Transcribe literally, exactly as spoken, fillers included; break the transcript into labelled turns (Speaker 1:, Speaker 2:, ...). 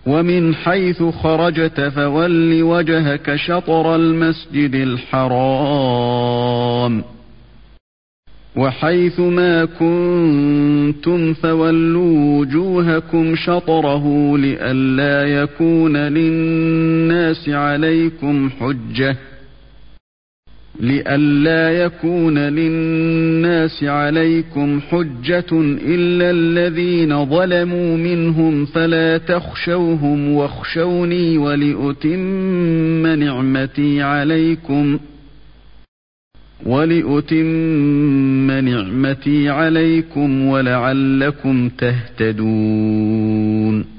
Speaker 1: ومن حيث خرجت فول وجهك شطر المسجد الحرام وحيث ما كنتم فولوا وجوهكم شطره لئلا يكون للناس عليكم حجة لئلا يكون للناس عليكم حجة إلا الذين ظلموا منهم فلا تخشوهم واخشوني ولأتم نعمتي عليكم ولأتم نعمتي عليكم ولعلكم تهتدون